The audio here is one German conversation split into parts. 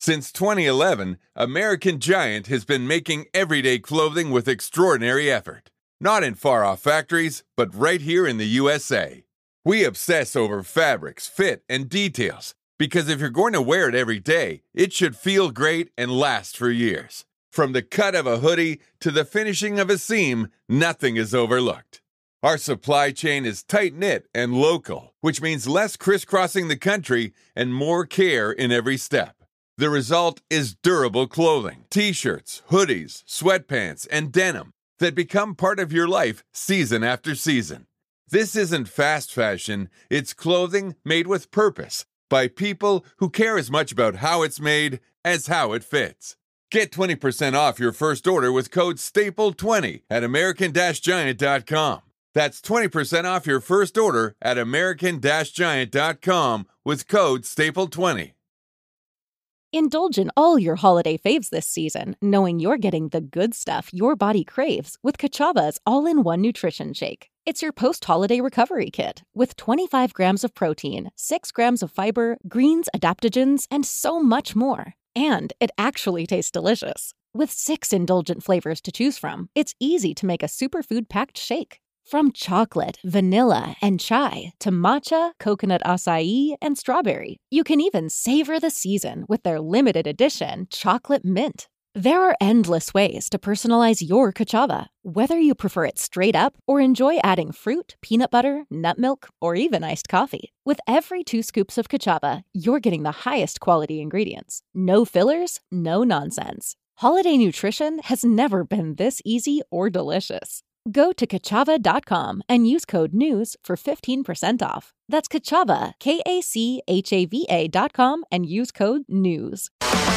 Since 2011, American Giant has been making everyday clothing with extraordinary effort. Not in far-off factories, but right here in the USA. We obsess over fabrics, fit, and details, because if you're going to wear it every day, it should feel great and last for years. From the cut of a hoodie to the finishing of a seam, nothing is overlooked. Our supply chain is tight-knit and local, which means less crisscrossing the country and more care in every step. The result is durable clothing, t-shirts, hoodies, sweatpants, and denim that become part of your life season after season. This isn't fast fashion, it's clothing made with purpose by people who care as much about how it's made as how it fits. Get 20% off your first order with code STAPLE20 at American-Giant.com. That's 20% off your first order at American-Giant.com with code STAPLE20. Indulge in all your holiday faves this season, knowing you're getting the good stuff your body craves with Kachava's all-in-one nutrition shake. It's your post-holiday recovery kit with 25 grams of protein, 6 grams of fiber, greens, adaptogens, and so much more. And it actually tastes delicious. With 6 indulgent flavors to choose from, it's easy to make a superfood-packed shake. From chocolate, vanilla, and chai to matcha, coconut acai, and strawberry, you can even savor the season with their limited edition chocolate mint. There are endless ways to personalize your Kachava, whether you prefer it straight up or enjoy adding fruit, peanut butter, nut milk, or even iced coffee. With every 2 scoops of Kachava, you're getting the highest quality ingredients. No fillers, no nonsense. Holiday nutrition has never been this easy or delicious. Go to Kachava.com and use code NEWS for 15% off. That's Kachava, Kachava.com, and use code NEWS.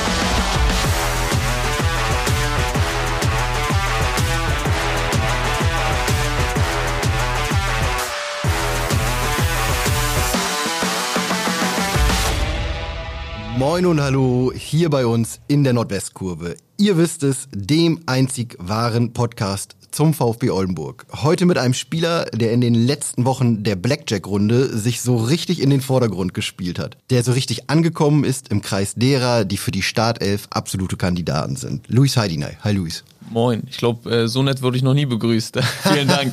Moin und hallo, hier bei uns in der Nordwestkurve. Ihr wisst es, dem einzig wahren Podcast zum VfB Oldenburg. Heute mit einem Spieler, der in den letzten Wochen der Blackjack-Runde sich so richtig in den Vordergrund gespielt hat. Der so richtig angekommen ist im Kreis derer, die für die Startelf absolute Kandidaten sind. Luis Haidinay. Hi Luis. Moin, ich glaube, so nett wurde ich noch nie begrüßt. Vielen Dank.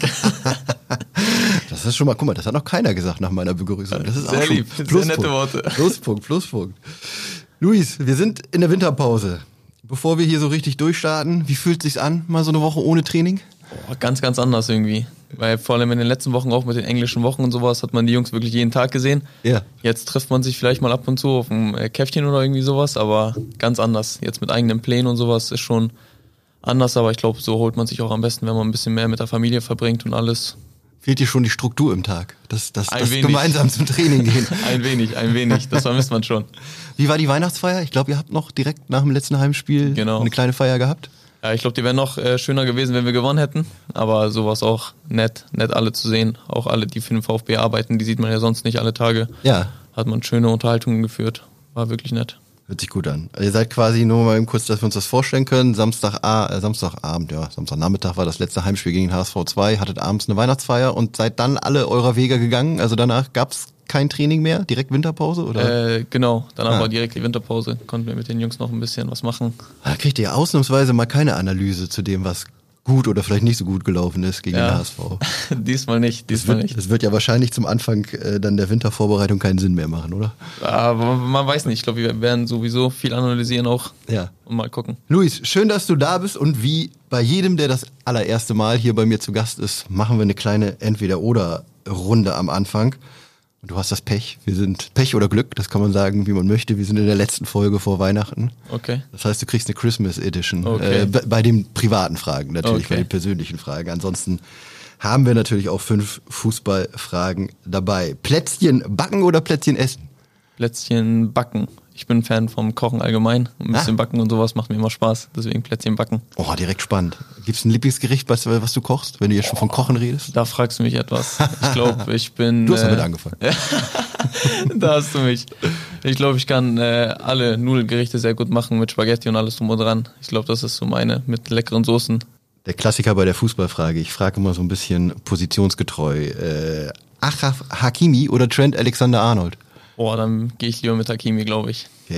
Das ist schon mal, guck mal, das hat noch keiner gesagt nach meiner Begrüßung. Das ist sehr auch schon lieb, sehr nette Worte. Pluspunkt. Luis, wir sind in der Winterpause. Bevor wir hier so richtig durchstarten, wie fühlt es sich an, mal so eine Woche ohne Training? Oh, ganz, ganz anders irgendwie. Weil vor allem in den letzten Wochen, auch mit den englischen Wochen und sowas, hat man die Jungs wirklich jeden Tag gesehen. Ja. Jetzt trifft man sich vielleicht mal ab und zu auf ein Käffchen oder irgendwie sowas, aber ganz anders. Jetzt mit eigenen Plänen und sowas ist schon anders, aber ich glaube, so holt man sich auch am besten, wenn man ein bisschen mehr mit der Familie verbringt und alles. Fehlt dir schon die Struktur im Tag? Das gemeinsam zum Training gehen? Ein wenig. Das vermisst man schon. Wie war die Weihnachtsfeier? Ich glaube, ihr habt noch direkt nach dem letzten Heimspiel eine kleine Feier gehabt. Ja, ich glaube, die wäre noch schöner gewesen, wenn wir gewonnen hätten. Aber sowas auch nett alle zu sehen. Auch alle, die für den VfB arbeiten, die sieht man ja sonst nicht alle Tage. Ja. Hat man schöne Unterhaltungen geführt. War wirklich nett. Hört sich gut an. Ihr seid quasi, nur mal eben kurz, dass wir uns das vorstellen können, Samstagnachmittag war das letzte Heimspiel gegen den HSV 2, hattet abends eine Weihnachtsfeier und seid dann alle eurer Wege gegangen, also danach gab's kein Training mehr, direkt Winterpause, oder? Genau, danach war direkt die Winterpause, konnten wir mit den Jungs noch ein bisschen was machen. Da kriegt ihr ausnahmsweise mal keine Analyse zu dem, was gut oder vielleicht nicht so gut gelaufen ist gegen den HSV. Diesmal nicht. Das wird ja wahrscheinlich zum Anfang dann der Wintervorbereitung keinen Sinn mehr machen, oder? Aber man weiß nicht. Ich glaube, wir werden sowieso viel analysieren auch und mal gucken. Luis, schön, dass du da bist und wie bei jedem, der das allererste Mal hier bei mir zu Gast ist, machen wir eine kleine Entweder-oder-Runde am Anfang. Und du hast das Pech. Wir sind Pech oder Glück, das kann man sagen, wie man möchte. Wir sind in der letzten Folge vor Weihnachten. Okay. Das heißt, du kriegst eine Christmas Edition. Okay. Bei den privaten Fragen natürlich, bei den persönlichen Fragen. Ansonsten haben wir natürlich auch 5 Fußballfragen dabei. Plätzchen backen oder Plätzchen essen? Plätzchen backen. Ich bin Fan vom Kochen allgemein. Ein bisschen backen und sowas macht mir immer Spaß. Deswegen Plätzchen backen. Oh, direkt spannend. Gibt's ein Lieblingsgericht, was du kochst, wenn du jetzt schon von Kochen redest? Da fragst du mich etwas. Ich glaube, ich bin... Du hast damit angefangen. Da hast du mich. Ich glaube, ich kann alle Nudelgerichte sehr gut machen mit Spaghetti und alles drum und dran. Ich glaube, das ist so meine, mit leckeren Soßen. Der Klassiker bei der Fußballfrage. Ich frage immer so ein bisschen positionsgetreu. Achraf Hakimi oder Trent Alexander-Arnold? Dann gehe ich lieber mit Hakimi, glaube ich. Okay.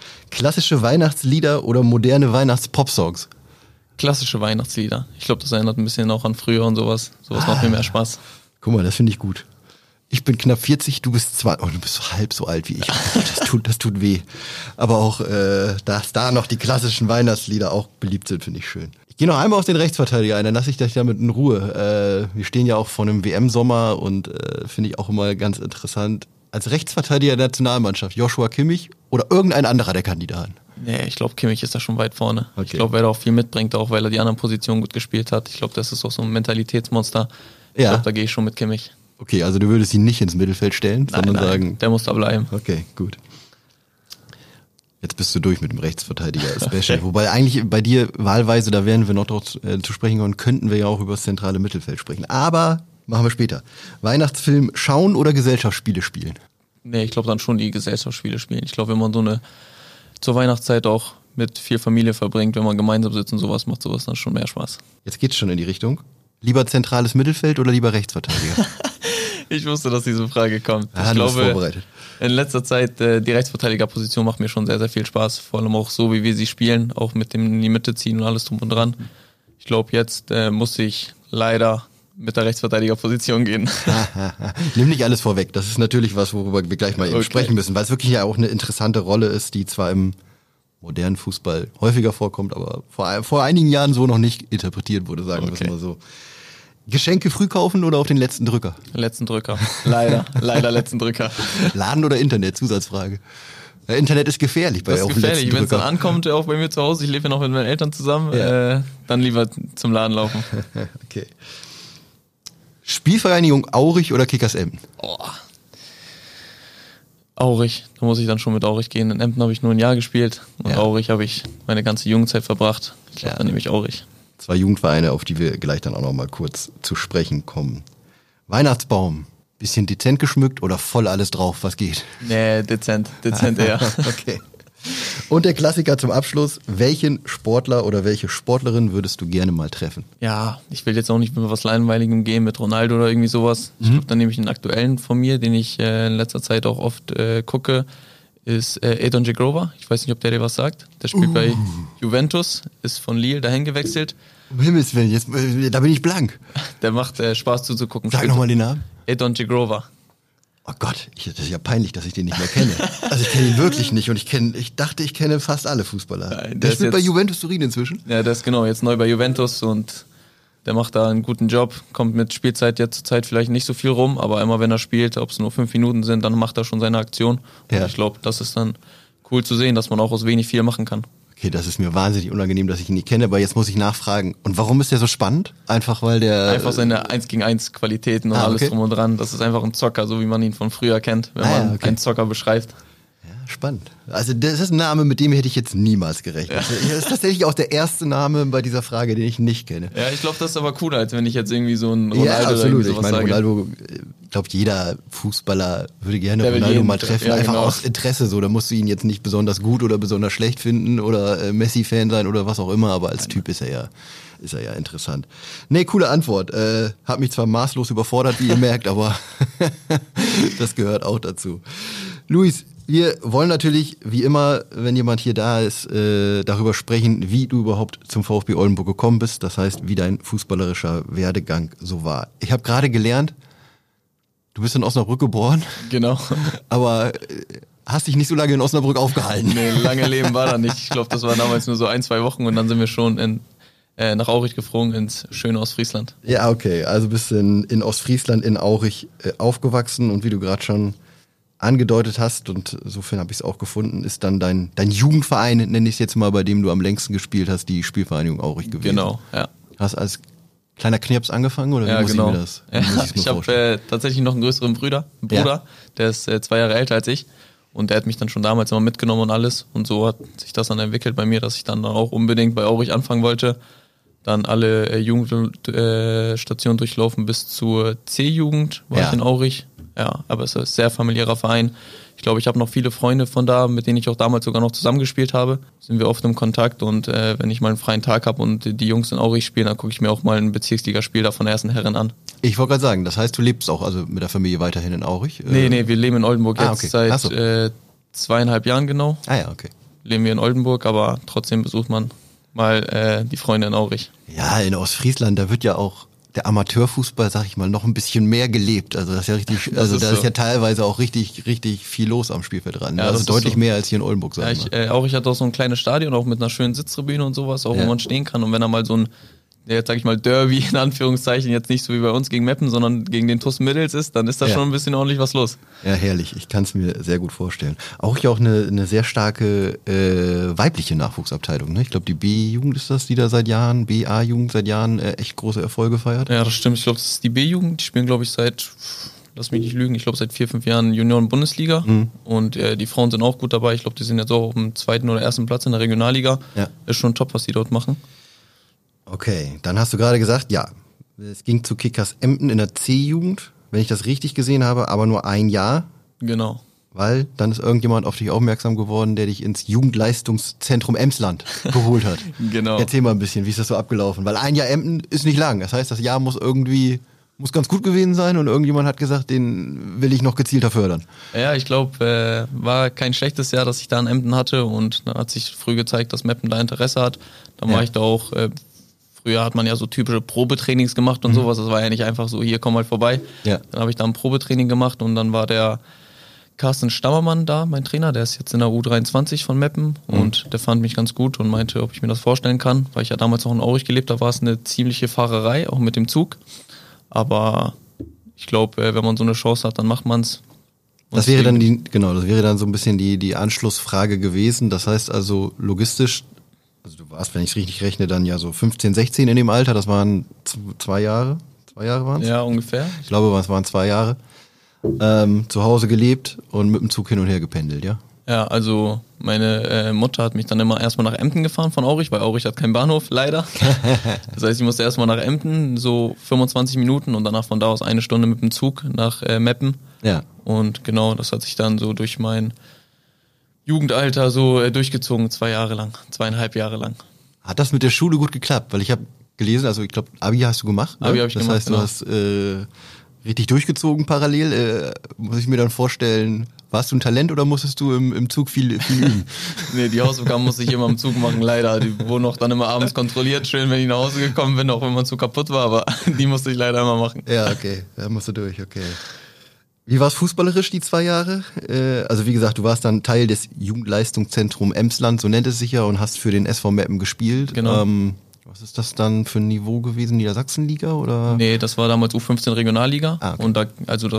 Klassische Weihnachtslieder oder moderne Weihnachts-Pop-Songs? Klassische Weihnachtslieder. Ich glaube, das erinnert ein bisschen auch an früher und sowas. Sowas macht mir mehr Spaß. Guck mal, das finde ich gut. Ich bin knapp 40, du bist du bist so halb so alt wie ich. Das tut weh. Aber auch, dass da noch die klassischen Weihnachtslieder auch beliebt sind, finde ich schön. Ich gehe noch einmal auf den Rechtsverteidiger ein, dann lasse ich dich damit in Ruhe. Wir stehen ja auch vor einem WM-Sommer und finde ich auch immer ganz interessant. Als Rechtsverteidiger der Nationalmannschaft, Joshua Kimmich oder irgendein anderer der Kandidaten? Nee, ich glaube, Kimmich ist da schon weit vorne. Okay. Ich glaube, wer da auch viel mitbringt, auch weil er die anderen Positionen gut gespielt hat. Ich glaube, das ist auch so ein Mentalitätsmonster. Ich glaube, da gehe ich schon mit Kimmich. Okay, also du würdest ihn nicht ins Mittelfeld stellen, sondern sagen... der muss da bleiben. Okay, gut. Jetzt bist du durch mit dem Rechtsverteidiger-Special. Wobei eigentlich bei dir wahlweise, da werden wir noch drauf zu sprechen kommen, könnten wir ja auch über das zentrale Mittelfeld sprechen. Aber machen wir später. Weihnachtsfilm schauen oder Gesellschaftsspiele spielen? Nee, ich glaube dann schon die Gesellschaftsspiele spielen. Ich glaube, wenn man so eine zur Weihnachtszeit auch mit viel Familie verbringt, wenn man gemeinsam sitzt und sowas, macht sowas dann schon mehr Spaß. Jetzt geht's schon in die Richtung. Lieber zentrales Mittelfeld oder lieber Rechtsverteidiger? Ich wusste, dass diese Frage kommt. Ich glaube, in letzter Zeit die Rechtsverteidigerposition macht mir schon sehr, sehr viel Spaß. Vor allem auch so, wie wir sie spielen, auch mit dem in die Mitte ziehen und alles drum und dran. Ich glaube, jetzt muss ich leider mit der Rechtsverteidigerposition gehen. Nimm nicht alles vorweg. Das ist natürlich was, worüber wir gleich mal eben sprechen müssen, weil es wirklich ja auch eine interessante Rolle ist, die zwar im modernen Fußball häufiger vorkommt, aber vor einigen Jahren so noch nicht interpretiert wurde, sagen wir es mal so. Geschenke früh kaufen oder auf den letzten Drücker? Letzten Drücker. Leider letzten Drücker. Laden oder Internet? Zusatzfrage. Internet ist gefährlich bei auf den letzten Drücker. Wenn es dann ankommt, auch bei mir zu Hause, ich lebe ja noch mit meinen Eltern zusammen, dann lieber zum Laden laufen. Okay. Spielvereinigung Aurich oder Kickers Emden? Aurich, da muss ich dann schon mit Aurich gehen. In Emden habe ich nur ein Jahr gespielt und Aurich habe ich meine ganze Jugendzeit verbracht. Ich glaube, dann nehme ich Aurich. 2 Jugendvereine, auf die wir gleich dann auch noch mal kurz zu sprechen kommen. Weihnachtsbaum, bisschen dezent geschmückt oder voll alles drauf, was geht? Nee, dezent eher. Okay. Und der Klassiker zum Abschluss, welchen Sportler oder welche Sportlerin würdest du gerne mal treffen? Ja, ich will jetzt auch nicht mit was Langweiligem gehen, mit Ronaldo oder irgendwie sowas. Ich glaube, dann nehme ich einen aktuellen von mir, den ich in letzter Zeit auch oft gucke, ist Edon Djegrowa. Ich weiß nicht, ob der dir was sagt. Der spielt bei Juventus, ist von Lille dahin gewechselt. Um Himmels Willen, jetzt, da bin ich blank. Der macht Spaß zuzugucken. Sag nochmal den Namen. Edon Djegrowa. Oh Gott, das ist ja peinlich, dass ich den nicht mehr kenne. Also ich kenne ihn wirklich nicht und ich dachte, ich kenne fast alle Fußballer. Nein, der spielt bei Juventus Turin inzwischen? Ja, der ist genau jetzt neu bei Juventus und der macht da einen guten Job, kommt mit Spielzeit jetzt zur Zeit vielleicht nicht so viel rum, aber immer wenn er spielt, ob es nur 5 Minuten sind, dann macht er schon seine Aktion. Und ich glaube, das ist dann cool zu sehen, dass man auch aus wenig viel machen kann. Okay, das ist mir wahnsinnig unangenehm, dass ich ihn nicht kenne, aber jetzt muss ich nachfragen. Und warum ist der so spannend? Einfach weil der... Einfach seine 1-gegen-1 Qualitäten und alles drum und dran. Das ist einfach ein Zocker, so wie man ihn von früher kennt, wenn man einen Zocker beschreibt. Ja, spannend. Also das ist ein Name, mit dem hätte ich jetzt niemals gerechnet. Ja. Das ist tatsächlich auch der erste Name bei dieser Frage, den ich nicht kenne. Ja, ich glaube, das ist aber cooler, als wenn ich jetzt irgendwie so einen Ronaldo oder irgendwie sowas ich meine, Ronaldo, ich glaube, jeder Fußballer würde gerne Ronaldo mal treffen, einfach aus Interesse so. Da musst du ihn jetzt nicht besonders gut oder besonders schlecht finden oder Messi-Fan sein oder was auch immer, aber als Typ ist er ja interessant. Nee, coole Antwort. Hat mich zwar maßlos überfordert, wie ihr merkt, aber das gehört auch dazu. Luis, wir wollen natürlich, wie immer, wenn jemand hier da ist, darüber sprechen, wie du überhaupt zum VfB Oldenburg gekommen bist. Das heißt, wie dein fußballerischer Werdegang so war. Ich habe gerade gelernt, du bist in Osnabrück geboren. Genau. Aber hast dich nicht so lange in Osnabrück aufgehalten. Nee, lange Leben war da nicht. Ich glaube, das war damals nur so 1-2 Wochen und dann sind wir schon nach Aurich geflogen ins schöne Ostfriesland. Ja, okay. Also bist du in Ostfriesland, in Aurich aufgewachsen und wie du gerade schon angedeutet hast, und insofern habe ich es auch gefunden, ist dann dein Jugendverein, nenne ich es jetzt mal, bei dem du am längsten gespielt hast, die Spielvereinigung Aurich gewesen. Genau, ja. Hast als kleiner Knirps angefangen oder wie muss ich mir das? Ich habe tatsächlich noch einen größeren Bruder, der ist 2 Jahre älter als ich und der hat mich dann schon damals immer mitgenommen und alles und so hat sich das dann entwickelt bei mir, dass ich dann auch unbedingt bei Aurich anfangen wollte. Dann alle Jugendstationen durchlaufen bis zur C-Jugend war ich in Aurich. Ja, aber es ist ein sehr familiärer Verein. Ich glaube, ich habe noch viele Freunde von da, mit denen ich auch damals sogar noch zusammengespielt habe. Sind wir oft im Kontakt und wenn ich mal einen freien Tag habe und die Jungs in Aurich spielen, dann gucke ich mir auch mal ein Bezirksligaspiel da von der ersten Herren an. Ich wollte gerade sagen, das heißt, du lebst auch also mit der Familie weiterhin in Aurich? Nee, wir leben in Oldenburg jetzt seit 2,5 Jahren genau. Ah ja, okay. leben wir in Oldenburg, aber trotzdem besucht man mal die Freunde in Aurich. Ja, in Ostfriesland, da wird ja auch der Amateurfußball, sag ich mal, noch ein bisschen mehr gelebt. Also das ist ja richtig, da ist ja teilweise auch richtig viel los am Spielfeld dran. Ja, also deutlich mehr als hier in Oldenburg. Aurich hat auch so ein kleines Stadion, auch mit einer schönen Sitztribüne und sowas, auch wo man stehen kann. Und wenn da mal so ein, jetzt sag ich mal, Derby in Anführungszeichen, jetzt nicht so wie bei uns gegen Meppen, sondern gegen den TuS Middels ist, dann ist da schon ein bisschen ordentlich was los. Ja, herrlich. Ich kann es mir sehr gut vorstellen. Auch eine sehr starke weibliche Nachwuchsabteilung. Ne? Ich glaube, die B-Jugend ist das, die da seit Jahren, BA-Jugend seit Jahren echt große Erfolge feiert. Ja, das stimmt. Ich glaube, das ist die B-Jugend. Die spielen, glaube ich, lass mich nicht lügen, ich glaube seit 4-5 Jahren Junioren-Bundesliga. Und die Frauen sind auch gut dabei. Ich glaube, die sind jetzt auch auf dem 2. oder 1. Platz in der Regionalliga. Ja. Ist schon top, was die dort machen. Okay, dann hast du gerade gesagt, ja, es ging zu Kickers Emden in der C-Jugend, wenn ich das richtig gesehen habe, aber nur ein Jahr. Genau. Weil dann ist irgendjemand auf dich aufmerksam geworden, der dich ins Jugendleistungszentrum Emsland geholt hat. Genau. Erzähl mal ein bisschen, wie ist das so abgelaufen? Weil ein Jahr Emden ist nicht lang, das heißt, das Jahr muss ganz gut gewesen sein und irgendjemand hat gesagt, den will ich noch gezielter fördern. Ja, ich glaube, war kein schlechtes Jahr, dass ich da in Emden hatte und dann hat sich früh gezeigt, dass Meppen da Interesse hat. Dann war ich da auch... Früher hat man ja so typische Probetrainings gemacht und sowas. Das war ja nicht einfach so, hier, komm mal vorbei. Ja. Dann habe ich da ein Probetraining gemacht und dann war der Carsten Stammermann da, mein Trainer. Der ist jetzt in der U23 von Meppen und der fand mich ganz gut und meinte, ob ich mir das vorstellen kann. Weil ich ja damals noch in Aurich gelebt habe, war es eine ziemliche Fahrerei, auch mit dem Zug. Aber ich glaube, wenn man so eine Chance hat, dann macht man es. Das wäre dann so ein bisschen die Anschlussfrage gewesen. Das heißt also logistisch, also du warst, wenn ich es richtig rechne, dann ja so 15, 16 in dem Alter, das waren 2 Jahre. 2 Jahre waren es? Ja, ungefähr. Ich glaube, es waren 2 Jahre. Zu Hause gelebt und mit dem Zug hin und her gependelt, ja? Ja, also meine Mutter hat mich dann immer erstmal nach Emden gefahren von Aurich, weil Aurich hat keinen Bahnhof, leider. Das heißt, ich musste erstmal nach Emden, so 25 Minuten und danach von da aus 1 Stunde mit dem Zug nach Meppen. Ja. Und genau, das hat sich dann so durch mein Jugendalter so durchgezogen, 2,5 Jahre lang. Hat das mit der Schule gut geklappt? Weil ich habe gelesen, also ich glaube, Abi hast du gemacht. Abi habe ich gemacht, heißt, du hast richtig durchgezogen parallel. Muss ich mir dann vorstellen, warst du ein Talent oder musstest du im Zug viel üben? Nee, die Hausaufgaben musste ich immer im Zug machen, leider. Die wurden auch dann immer abends kontrolliert, schön, wenn ich nach Hause gekommen bin, auch wenn mein Zug kaputt war, aber die musste ich leider immer machen. Ja, okay, da musst du durch, okay. Wie war es fußballerisch die 2 Jahre? Also wie gesagt, du warst dann Teil des Jugendleistungszentrum Emsland, so nennt es sich ja, und hast für den SV Meppen gespielt. Genau. Was ist das dann für ein Niveau gewesen? Niedersachsenliga oder? Nee, das war damals U15 Regionalliga. Ah, okay. Und in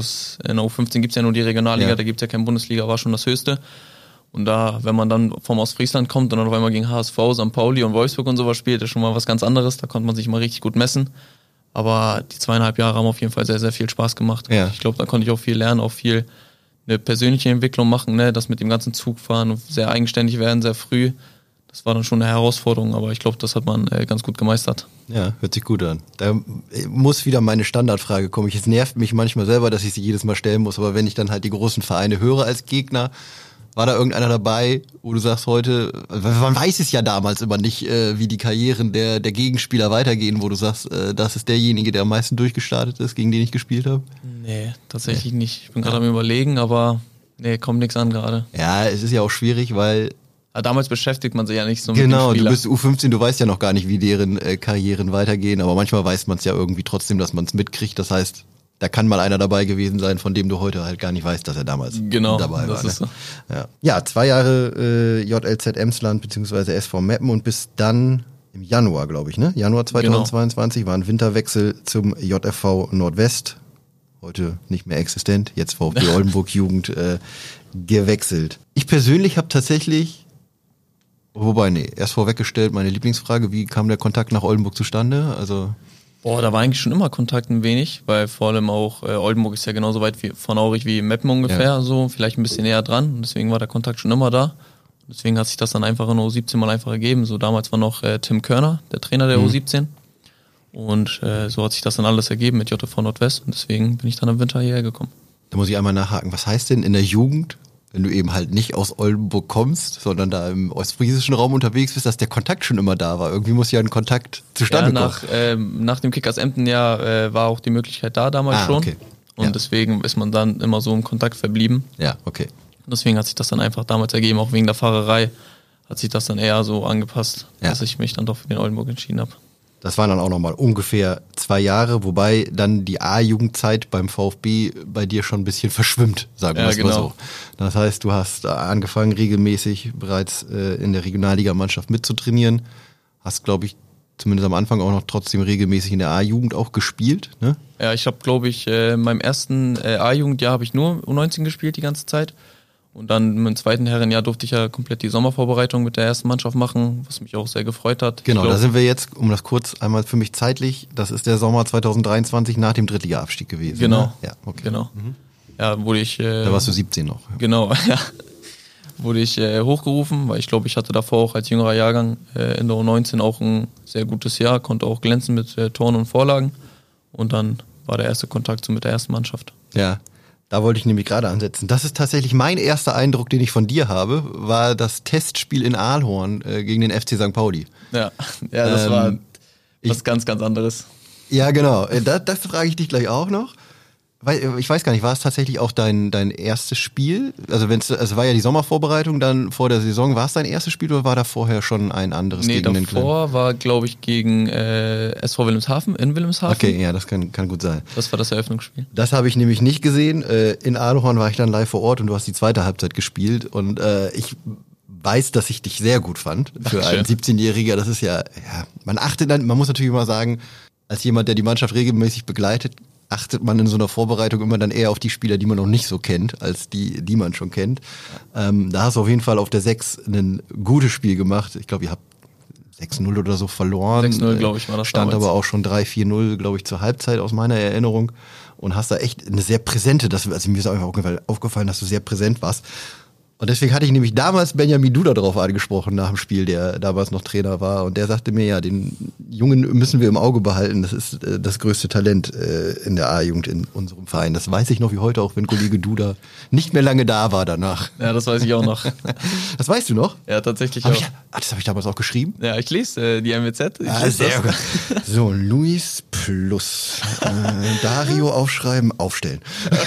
der U15 gibt's ja nur die Regionalliga, da gibt's ja keine Bundesliga, war schon das Höchste. Und da, wenn man dann vom Ostfriesland kommt und dann auf einmal gegen HSV, St. Pauli und Wolfsburg und sowas spielt, ist schon mal was ganz anderes. Da konnte man sich mal richtig gut messen. Aber die 2,5 Jahre haben auf jeden Fall sehr, sehr viel Spaß gemacht. Ja. Ich glaube, da konnte ich auch viel lernen, auch viel eine persönliche Entwicklung machen, ne? Das mit dem ganzen Zugfahren und sehr eigenständig werden, sehr früh. Das war dann schon eine Herausforderung, aber ich glaube, das hat man ganz gut gemeistert. Ja, hört sich gut an. Da muss wieder meine Standardfrage kommen. Es nervt mich manchmal selber, dass ich sie jedes Mal stellen muss, aber wenn ich dann halt die großen Vereine höre als Gegner, war da irgendeiner dabei, wo du sagst heute, man weiß es ja damals immer nicht, wie die Karrieren der Gegenspieler weitergehen, wo du sagst, das ist derjenige, der am meisten durchgestartet ist, gegen den ich gespielt habe? Nee, tatsächlich nicht. Ich bin gerade am Überlegen, aber nee, kommt nichts an gerade. Ja, es ist ja auch schwierig, weil... Damals beschäftigt man sich ja nicht so mit dem Spieler. Genau, du bist U15, du weißt ja noch gar nicht, wie deren Karrieren weitergehen, aber manchmal weiß man es ja irgendwie trotzdem, dass man es mitkriegt. Das heißt, da kann mal einer dabei gewesen sein, von dem du heute halt gar nicht weißt, dass er damals dabei war. Ist so. Ja, 2 Jahre JLZ Emsland bzw. SV Meppen und bis dann im Januar, glaube ich, ne? Januar 2022 war ein Winterwechsel zum JFV Nordwest. Heute nicht mehr existent, jetzt VfB Oldenburg Jugend gewechselt. Ich persönlich habe tatsächlich... Wobei, erst vorweggestellt, meine Lieblingsfrage, wie kam der Kontakt nach Oldenburg zustande? Also da war eigentlich schon immer Kontakt ein wenig, weil vor allem auch Oldenburg ist ja genauso weit von Aurich wie Meppen ungefähr, so vielleicht ein bisschen näher dran. Und deswegen war der Kontakt schon immer da. Deswegen hat sich das dann einfach in der U17 mal einfach ergeben. So damals war noch Tim Körner, der Trainer der U17. Und so hat sich das dann alles ergeben mit JFV Nordwest. Und deswegen bin ich dann im Winter hierher gekommen. Da muss ich einmal nachhaken, was heißt denn in der Jugend, wenn du eben halt nicht aus Oldenburg kommst, sondern da im ostfriesischen Raum unterwegs bist, dass der Kontakt schon immer da war. Irgendwie muss ja ein Kontakt zustande kommen. Nach dem Kickers Emden war auch die Möglichkeit da damals schon. Okay. Und deswegen ist man dann immer so im Kontakt verblieben. Ja, okay. Und deswegen hat sich das dann einfach damals ergeben, auch wegen der Fahrerei hat sich das dann eher so angepasst, dass ich mich dann doch für den Oldenburg entschieden habe. Das waren dann auch nochmal ungefähr 2 Jahre, wobei dann die A-Jugendzeit beim VfB bei dir schon ein bisschen verschwimmt, sagen wir es mal so. Das heißt, du hast angefangen, regelmäßig bereits in der Regionalligamannschaft mitzutrainieren, hast, glaube ich, zumindest am Anfang auch noch trotzdem regelmäßig in der A-Jugend auch gespielt, ne? Ja, ich habe, glaube ich, in meinem ersten A-Jugendjahr habe ich nur U19 gespielt die ganze Zeit. Und dann im zweiten Herrenjahr durfte ich ja komplett die Sommervorbereitung mit der ersten Mannschaft machen, was mich auch sehr gefreut hat. Genau, da sind wir jetzt, um das kurz einmal für mich zeitlich, das ist der Sommer 2023 nach dem Drittliga-Abstieg gewesen. Genau, ne? Ja, okay. Genau. Ja, wurde ich... da warst du 17 noch. Genau, ja. Wurde ich hochgerufen, weil ich glaube, ich hatte davor auch als jüngerer Jahrgang in der U19 auch ein sehr gutes Jahr, konnte auch glänzen mit Toren und Vorlagen. Und dann war der erste Kontakt so mit der ersten Mannschaft. Ja. Da wollte ich nämlich gerade ansetzen. Das ist tatsächlich mein erster Eindruck, den ich von dir habe, war das Testspiel in Aalhorn gegen den FC St. Pauli. Ja, das war was ganz, ganz anderes. Ja, genau. Das frage ich dich gleich auch noch. Weil, ich weiß gar nicht, war es tatsächlich auch dein erstes Spiel? Also war ja die Sommervorbereitung dann vor der Saison. War es dein erstes Spiel oder war da vorher schon ein anderes gegen den Kleinen? Davor war, glaube ich, gegen SV Wilhelmshaven in Wilhelmshaven. Okay, ja, das kann gut sein. Das war das Eröffnungsspiel. Das habe ich nämlich nicht gesehen. In Aalhorn war ich dann live vor Ort und du hast die zweite Halbzeit gespielt. Und ich weiß, dass ich dich sehr gut fand für einen 17-Jähriger. Das ist ja, man achtet dann, man muss natürlich immer sagen, als jemand, der die Mannschaft regelmäßig begleitet, achtet man in so einer Vorbereitung immer dann eher auf die Spieler, die man noch nicht so kennt, als die man schon kennt. Da hast du auf jeden Fall auf der 6 ein gutes Spiel gemacht. Ich glaube, ihr habt 6-0 oder so verloren. 6-0, glaube ich, war das stand damals. Aber auch schon 3-4-0, glaube ich, zur Halbzeit aus meiner Erinnerung. Und hast da echt eine sehr präsente, also mir ist einfach aufgefallen, dass du sehr präsent warst. Und deswegen hatte ich nämlich damals Benjamin Duda darauf angesprochen nach dem Spiel, der damals noch Trainer war. Und der sagte mir, ja, den Jungen müssen wir im Auge behalten. Das ist das größte Talent in der A-Jugend in unserem Verein. Das weiß ich noch wie heute, auch wenn Kollege Duda nicht mehr lange da war danach. Ja, das weiß ich auch noch. Das weißt du noch? Ja, tatsächlich auch. Das habe ich damals auch geschrieben? Ja, ich lese die MWZ. Sehr gut. So, Luis plus Dario aufschreiben, aufstellen.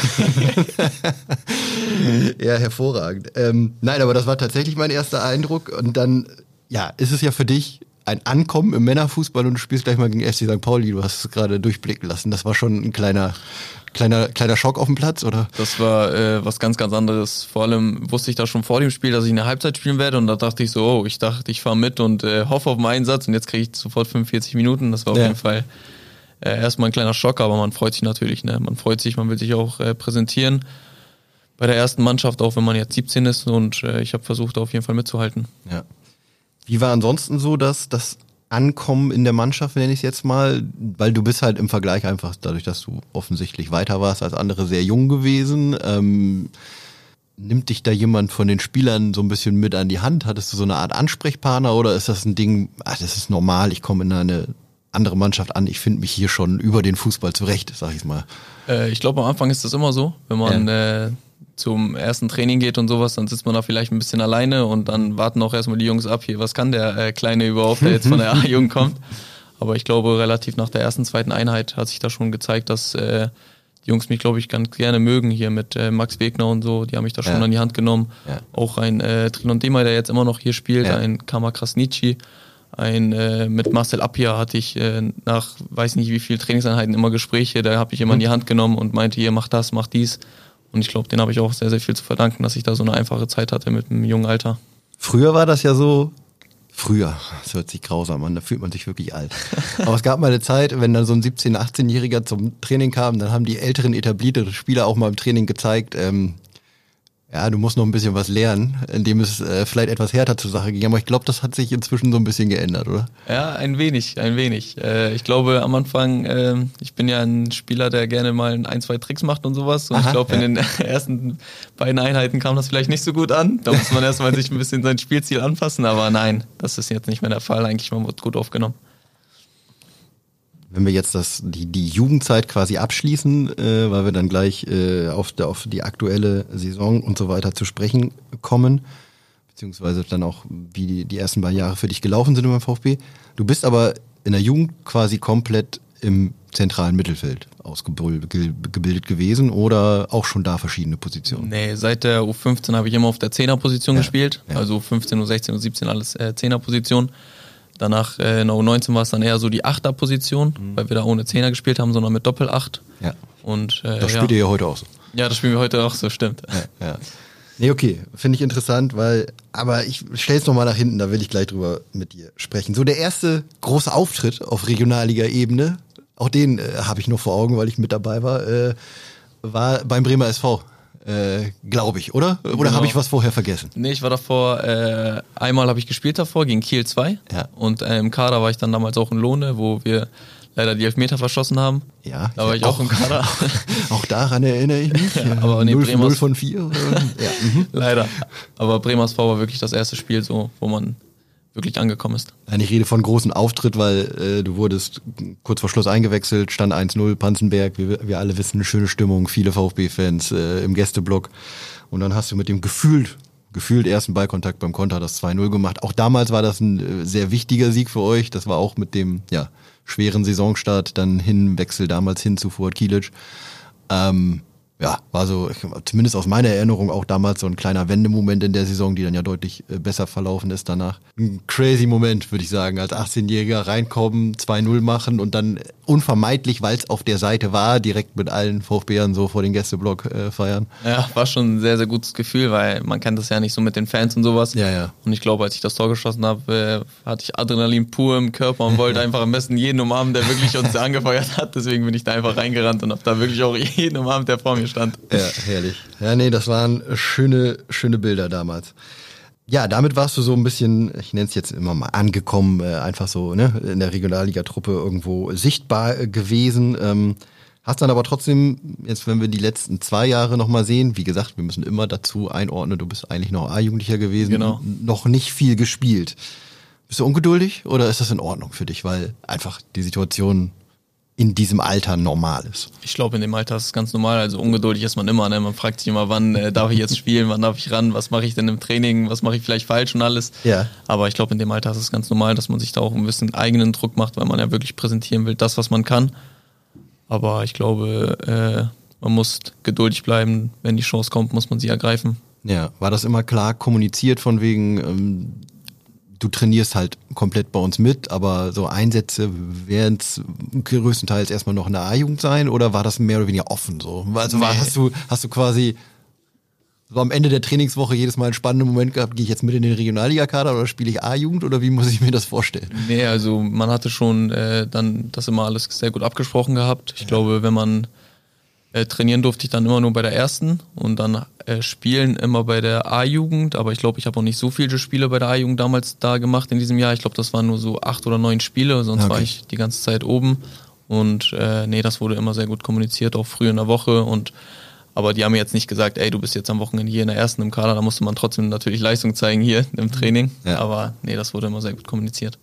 Ja, hervorragend. Nein, aber das war tatsächlich mein erster Eindruck. Und dann, ist es ja für dich ein Ankommen im Männerfußball und du spielst gleich mal gegen FC St. Pauli. Du hast es gerade durchblicken lassen. Das war schon ein kleiner Schock auf dem Platz, oder? Das war was ganz, ganz anderes. Vor allem wusste ich da schon vor dem Spiel, dass ich eine Halbzeit spielen werde. Und da dachte ich so, ich fahre mit und hoffe auf meinen Einsatz. Und jetzt kriege ich sofort 45 Minuten. Das war auf jeden Fall erstmal ein kleiner Schock, aber man freut sich natürlich. Ne? Man freut sich, man will sich auch präsentieren. Bei der ersten Mannschaft, auch wenn man jetzt 17 ist und ich habe versucht, auf jeden Fall mitzuhalten. Ja. Wie war ansonsten so das Ankommen in der Mannschaft, nenne ich es jetzt mal? Weil du bist halt im Vergleich einfach, dadurch, dass du offensichtlich weiter warst als andere, sehr jung gewesen. Nimmt dich da jemand von den Spielern so ein bisschen mit an die Hand? Hattest du so eine Art Ansprechpartner oder ist das ein Ding, das ist normal, ich komme in eine andere Mannschaft an, ich finde mich hier schon über den Fußball zurecht, sag ich mal. Ich glaube, am Anfang ist das immer so, wenn man zum ersten Training geht und sowas, dann sitzt man da vielleicht ein bisschen alleine und dann warten auch erstmal die Jungs ab, hier, was kann der Kleine überhaupt, der jetzt von der A-Jugend kommt. Aber ich glaube, relativ nach der ersten, zweiten Einheit hat sich da schon gezeigt, dass die Jungs mich, glaube ich, ganz gerne mögen, hier mit Max Wegner und so, die haben mich da schon an die Hand genommen. Ja. Auch ein Trilon Demay, der jetzt immer noch hier spielt, ein Kama Krasniqi, mit Marcel Appia hatte ich nach weiß nicht wie viel Trainingseinheiten immer Gespräche, da habe ich immer in die Hand genommen und meinte, hier, mach das, mach dies. Und ich glaube, denen habe ich auch sehr, sehr viel zu verdanken, dass ich da so eine einfache Zeit hatte mit einem jungen Alter. Früher war das ja so, das hört sich grausam an, da fühlt man sich wirklich alt. Aber es gab mal eine Zeit, wenn dann so ein 17-, 18-Jähriger zum Training kam, dann haben die älteren, etablierten Spieler auch mal im Training gezeigt, du musst noch ein bisschen was lernen, indem es vielleicht etwas härter zur Sache ging. Aber ich glaube, das hat sich inzwischen so ein bisschen geändert, oder? Ja, ein wenig. Ich glaube, am Anfang, ich bin ja ein Spieler, der gerne mal 1, 2 Tricks macht und sowas. Und ich glaube, in den ersten beiden Einheiten kam das vielleicht nicht so gut an. Da muss man erstmal sich ein bisschen sein Spielziel anpassen. Aber nein, das ist jetzt nicht mehr der Fall. Eigentlich, man wird gut aufgenommen. Wenn wir jetzt die Jugendzeit quasi abschließen, weil wir dann gleich auf die aktuelle Saison und so weiter zu sprechen kommen, beziehungsweise dann auch, wie die ersten paar Jahre für dich gelaufen sind beim VfB. Du bist aber in der Jugend quasi komplett im zentralen Mittelfeld ausgebildet gewesen oder auch schon da verschiedene Positionen? Nee, seit der U15 habe ich immer auf der 10er-Position gespielt. Ja. Also U15, U16, U17 alles 10er-Position. Danach in der U19 war es dann eher so die 8er-Position, weil wir da ohne 10er gespielt haben, sondern mit Doppel-8. Ja. Und, das spielt ihr ja heute auch so. Ja, das spielen wir heute auch so, stimmt. Ja. Nee, okay, finde ich interessant, aber ich stell's noch mal nach hinten, da will ich gleich drüber mit dir sprechen. So der erste große Auftritt auf Regionalliga-Ebene, auch den habe ich noch vor Augen, weil ich mit dabei war beim Bremer SV, glaube ich, oder? Oder genau. Habe ich was vorher vergessen? Nee, ich war davor, einmal habe ich gespielt davor gegen Kiel 2 und im Kader war ich dann damals auch in Lohne, wo wir leider die Elfmeter verschossen haben. Ja. Da war ich auch im Kader. Auch daran erinnere ich mich. Ja, aber nee, 0 von 4. Ja. Leider. Aber Bremer SV war wirklich das erste Spiel, so, wo man wirklich angekommen ist. Ich rede von großen Auftritt, weil du wurdest kurz vor Schluss eingewechselt, stand 1-0, Panzenberg, wir alle wissen, eine schöne Stimmung, viele VfB-Fans im Gästeblock. Und dann hast du mit dem gefühlt ersten Ballkontakt beim Konter das 2-0 gemacht. Auch damals war das ein sehr wichtiger Sieg für euch. Das war auch mit dem, schweren Saisonstart, dann Wechsel damals hin zu Fuad Kilic. War so, zumindest aus meiner Erinnerung auch damals so ein kleiner Wendemoment in der Saison, die dann ja deutlich besser verlaufen ist danach. Ein crazy Moment, würde ich sagen, als 18-Jähriger reinkommen, 2-0 machen und dann unvermeidlich, weil es auf der Seite war, direkt mit allen VfBern so vor den Gästeblock feiern. Ja, war schon ein sehr, sehr gutes Gefühl, weil man kennt das ja nicht so mit den Fans und sowas. Ja. Und ich glaube, als ich das Tor geschossen habe, hatte ich Adrenalin pur im Körper und wollte einfach am besten jeden umarmen, der wirklich uns angefeuert hat. Deswegen bin ich da einfach reingerannt und habe da wirklich auch jeden umarmt, der vor mir stand. Ja, herrlich. Ja, nee, das waren schöne Bilder damals. Ja, damit warst du so ein bisschen, ich nenne es jetzt immer mal angekommen, einfach so in der Regionalliga-Truppe irgendwo sichtbar gewesen. Hast dann aber trotzdem, jetzt wenn wir die letzten 2 Jahre nochmal sehen, wie gesagt, wir müssen immer dazu einordnen, du bist eigentlich noch A-Jugendlicher gewesen, genau. Noch nicht viel gespielt. Bist du ungeduldig oder ist das in Ordnung für dich, weil einfach die Situation in diesem Alter normal ist? Ich glaube, in dem Alter ist es ganz normal, also ungeduldig ist man immer, ne? Man fragt sich immer, wann darf ich jetzt spielen, wann darf ich ran, was mache ich denn im Training, was mache ich vielleicht falsch und alles. Ja. Aber ich glaube, in dem Alter ist es ganz normal, dass man sich da auch ein bisschen eigenen Druck macht, weil man ja wirklich präsentieren will, das, was man kann. Aber ich glaube, man muss geduldig bleiben, wenn die Chance kommt, muss man sie ergreifen. Ja, war das immer klar kommuniziert von wegen, du trainierst halt komplett bei uns mit, aber so Einsätze werden es größtenteils erstmal noch in der A-Jugend sein oder war das mehr oder weniger offen so? Also hast du quasi so am Ende der Trainingswoche jedes Mal einen spannenden Moment gehabt, gehe ich jetzt mit in den Regionalliga-Kader oder spiele ich A-Jugend oder wie muss ich mir das vorstellen? Nee, also man hatte schon dann das immer alles sehr gut abgesprochen gehabt. Ich glaube, wenn man trainieren durfte ich dann immer nur bei der ersten und dann spielen immer bei der A-Jugend, aber ich glaube, ich habe auch nicht so viele Spiele bei der A-Jugend damals da gemacht in diesem Jahr. Ich glaube, das waren nur so 8 oder 9 Spiele, sonst war ich die ganze Zeit oben und das wurde immer sehr gut kommuniziert, auch früh in der Woche aber die haben mir jetzt nicht gesagt, ey, du bist jetzt am Wochenende hier in der ersten im Kader, da musste man trotzdem natürlich Leistung zeigen hier im Training, aber das wurde immer sehr gut kommuniziert.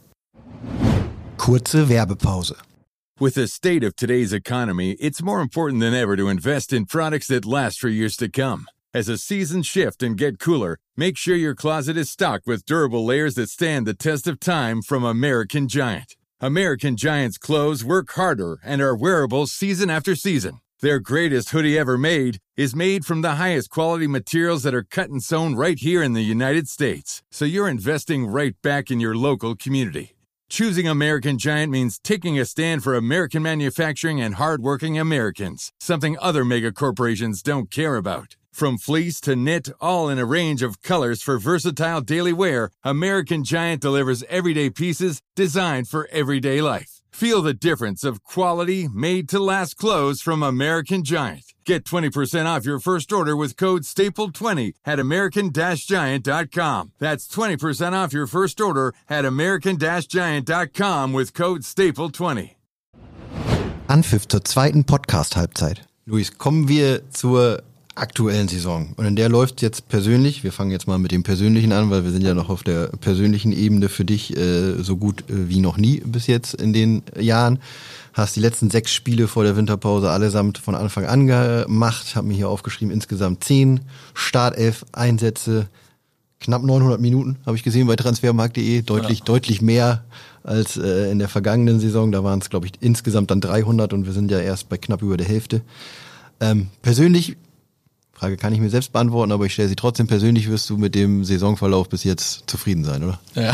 Kurze Werbepause. With the state of today's economy, it's more important than ever to invest in products that last for years to come. As the seasons shift and get cooler, make sure your closet is stocked with durable layers that stand the test of time from American Giant. American Giant's clothes work harder and are wearable season after season. Their greatest hoodie ever made is made from the highest quality materials that are cut and sewn right here in the United States. So you're investing right back in your local community. Choosing American Giant means taking a stand for American manufacturing and hardworking Americans, something other mega corporations don't care about. From fleece to knit, all in a range of colors for versatile daily wear, American Giant delivers everyday pieces designed for everyday life. Feel the difference of quality, made-to-last clothes from American Giant. Get 20% off your first order with code STAPLE20 at american-giant.com. That's 20% off your first order at american-giant.com with code STAPLE20. Anpfiff zur zweiten Podcast-Halbzeit. Luis, kommen wir zur aktuellen Saison. Und in der läuft jetzt persönlich, wir fangen jetzt mal mit dem Persönlichen an, weil wir sind ja noch auf der persönlichen Ebene für dich so gut wie noch nie bis jetzt in den Jahren. Hast die letzten 6 Spiele vor der Winterpause allesamt von Anfang an gemacht. Hab mir hier aufgeschrieben, insgesamt 10 Startelf-Einsätze. Knapp 900 Minuten, habe ich gesehen bei transfermarkt.de. Deutlich mehr als in der vergangenen Saison. Da waren es, glaube ich, insgesamt dann 300 und wir sind ja erst bei knapp über der Hälfte. Persönlich, Frage kann ich mir selbst beantworten, aber ich stelle sie trotzdem, persönlich wirst du mit dem Saisonverlauf bis jetzt zufrieden sein, oder? Ja,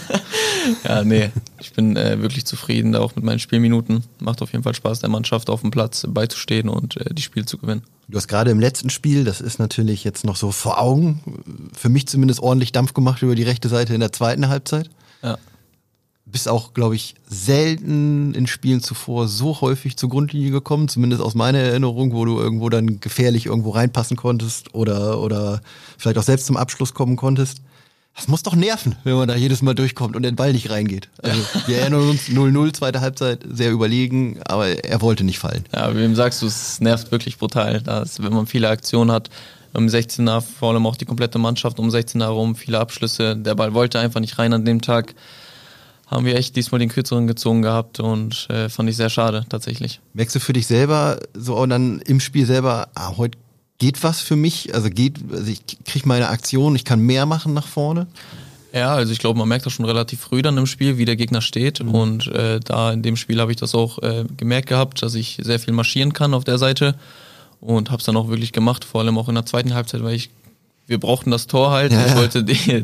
ja, nee, ich bin wirklich zufrieden, auch mit meinen Spielminuten. Macht auf jeden Fall Spaß, der Mannschaft auf dem Platz beizustehen und die Spiele zu gewinnen. Du hast gerade im letzten Spiel, das ist natürlich jetzt noch so vor Augen, für mich zumindest ordentlich Dampf gemacht über die rechte Seite in der zweiten Halbzeit. Ja. Bist auch, glaube ich, selten in Spielen zuvor so häufig zur Grundlinie gekommen, zumindest aus meiner Erinnerung, wo du irgendwo dann gefährlich irgendwo reinpassen konntest oder vielleicht auch selbst zum Abschluss kommen konntest. Das muss doch nerven, wenn man da jedes Mal durchkommt und der Ball nicht reingeht. Also wir erinnern uns, 0-0, zweite Halbzeit, sehr überlegen, aber er wollte nicht fallen. Ja, wem sagst du, es nervt wirklich brutal. Wenn man viele Aktionen hat, um 16er, vor allem auch die komplette Mannschaft um 16er herum, viele Abschlüsse, der Ball wollte einfach nicht rein an dem Tag. Haben wir echt diesmal den Kürzeren gezogen gehabt und fand ich sehr schade, tatsächlich. Merkst du für dich selber, so dann im Spiel selber, heute geht was für mich? Also ich kriege meine Aktion, ich kann mehr machen nach vorne? Ja, also ich glaube, man merkt das schon relativ früh dann im Spiel, wie der Gegner steht. Und da in dem Spiel habe ich das auch gemerkt gehabt, dass ich sehr viel marschieren kann auf der Seite und habe es dann auch wirklich gemacht, vor allem auch in der zweiten Halbzeit, weil wir brauchten das Tor halt. Ja. Ich wollte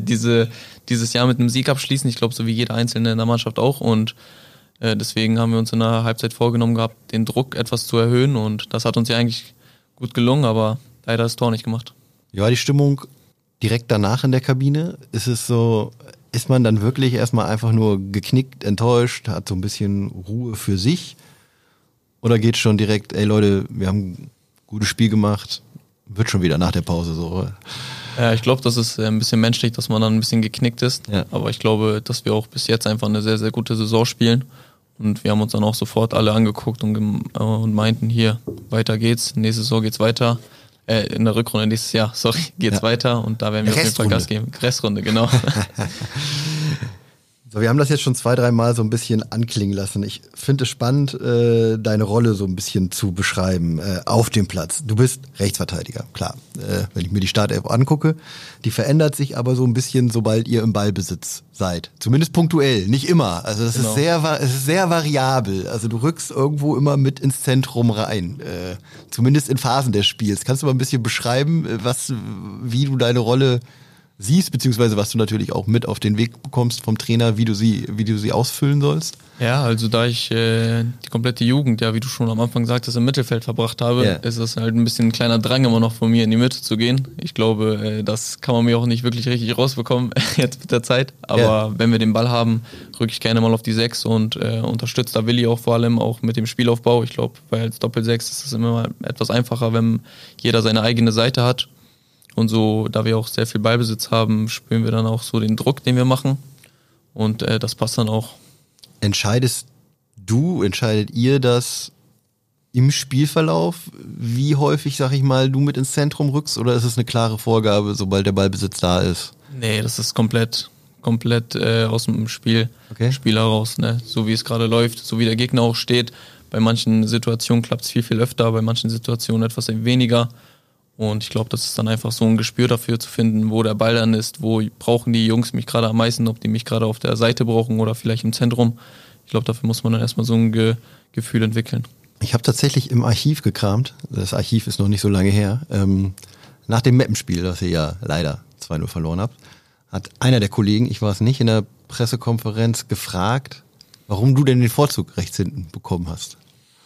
dieses Jahr mit einem Sieg abschließen, ich glaube, so wie jeder Einzelne in der Mannschaft auch. Und deswegen haben wir uns in der Halbzeit vorgenommen gehabt, den Druck etwas zu erhöhen. Und das hat uns ja eigentlich gut gelungen, aber leider das Tor nicht gemacht. Wie war die Stimmung direkt danach in der Kabine? Ist man dann wirklich erstmal einfach nur geknickt, enttäuscht, hat so ein bisschen Ruhe für sich? Oder geht schon direkt, ey Leute, wir haben ein gutes Spiel gemacht, wird schon wieder nach der Pause so? Ja, ich glaube, das ist ein bisschen menschlich, dass man dann ein bisschen geknickt ist. Ja. Aber ich glaube, dass wir auch bis jetzt einfach eine sehr, sehr gute Saison spielen. Und wir haben uns dann auch sofort alle angeguckt und meinten, hier, weiter geht's, nächste Saison geht's weiter. In der Rückrunde nächstes Jahr, geht's weiter und da werden wir auf jeden Fall Gas geben. Restrunde, genau. So, wir haben das jetzt schon 2-3 Mal so ein bisschen anklingen lassen. Ich finde es spannend, deine Rolle so ein bisschen zu beschreiben auf dem Platz. Du bist Rechtsverteidiger, klar. Wenn ich mir die Startelf angucke, die verändert sich aber so ein bisschen, sobald ihr im Ballbesitz seid. Zumindest punktuell, nicht immer. Also es ist sehr variabel. Also du rückst irgendwo immer mit ins Zentrum rein. Zumindest in Phasen des Spiels. Kannst du mal ein bisschen beschreiben, wie du deine Rolle siehst, beziehungsweise was du natürlich auch mit auf den Weg bekommst vom Trainer, wie du sie ausfüllen sollst? Ja, also da ich die komplette Jugend, ja, wie du schon am Anfang sagtest, im Mittelfeld verbracht habe, ist das halt ein bisschen ein kleiner Drang immer noch von mir, in die Mitte zu gehen. Ich glaube, das kann man mir auch nicht wirklich richtig rausbekommen jetzt mit der Zeit. Aber wenn wir den Ball haben, rücke ich gerne mal auf die 6 und unterstütze da Willi auch vor allem auch mit dem Spielaufbau. Ich glaube, weil als Doppel-6 ist es immer etwas einfacher, wenn jeder seine eigene Seite hat. Und so, da wir auch sehr viel Ballbesitz haben, spüren wir dann auch so den Druck, den wir machen. Und das passt dann auch. Entscheidet ihr das im Spielverlauf, wie häufig, sag ich mal, du mit ins Zentrum rückst? Oder ist es eine klare Vorgabe, sobald der Ballbesitz da ist? Nee, das ist komplett aus dem Spiel heraus. Ne? So wie es gerade läuft, so wie der Gegner auch steht. Bei manchen Situationen klappt es viel, viel öfter, bei manchen Situationen etwas weniger. Und ich glaube, das ist dann einfach so ein Gespür dafür zu finden, wo der Ball dann ist, wo brauchen die Jungs mich gerade am meisten, ob die mich gerade auf der Seite brauchen oder vielleicht im Zentrum. Ich glaube, dafür muss man dann erstmal so ein Gefühl entwickeln. Ich habe tatsächlich im Archiv gekramt, das Archiv ist noch nicht so lange her, nach dem Meppenspiel, das ihr ja leider 2-0 verloren habt, hat einer der Kollegen, ich war es nicht, in der Pressekonferenz gefragt, warum du denn den Vorzug rechts hinten bekommen hast.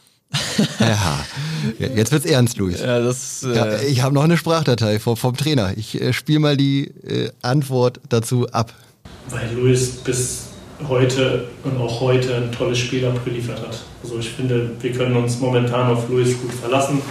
Ja, jetzt wird's ernst, Luis. Ja, ich habe noch eine Sprachdatei vom Trainer. Ich spiele mal die Antwort dazu ab. Weil Luis bis heute und auch heute ein tolles Spiel abgeliefert hat. Also ich finde, wir können uns momentan auf Luis gut verlassen.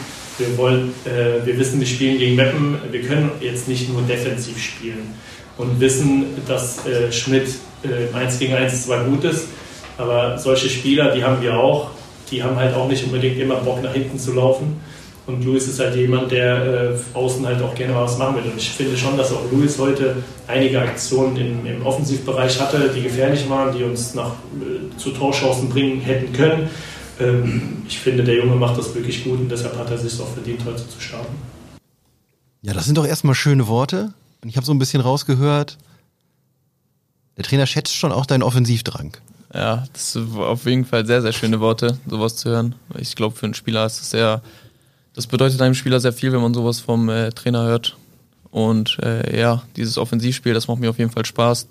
Wir wissen, wir spielen gegen Meppen. Wir können jetzt nicht nur defensiv spielen und wissen, dass Schmidt 1 gegen 1 zwar gut ist, aber solche Spieler, die haben wir auch. Die haben halt auch nicht unbedingt immer Bock, nach hinten zu laufen. Und Luis ist halt jemand, der außen halt auch gerne mal was machen will. Und ich finde schon, dass auch Luis heute einige Aktionen im Offensivbereich hatte, die gefährlich waren, die uns zu Torchancen bringen hätten können. Ich finde, der Junge macht das wirklich gut und deshalb hat er sich auch verdient, heute zu starten. Ja, das sind doch erstmal schöne Worte. ich habe so ein bisschen rausgehört, der Trainer schätzt schon auch deinen Offensivdrang. Ja, das sind auf jeden Fall sehr, sehr schöne Worte, sowas zu hören. Ich glaube, für einen Spieler ist es das bedeutet einem Spieler sehr viel, wenn man sowas vom Trainer hört. Und dieses Offensivspiel, das macht mir auf jeden Fall Spaß,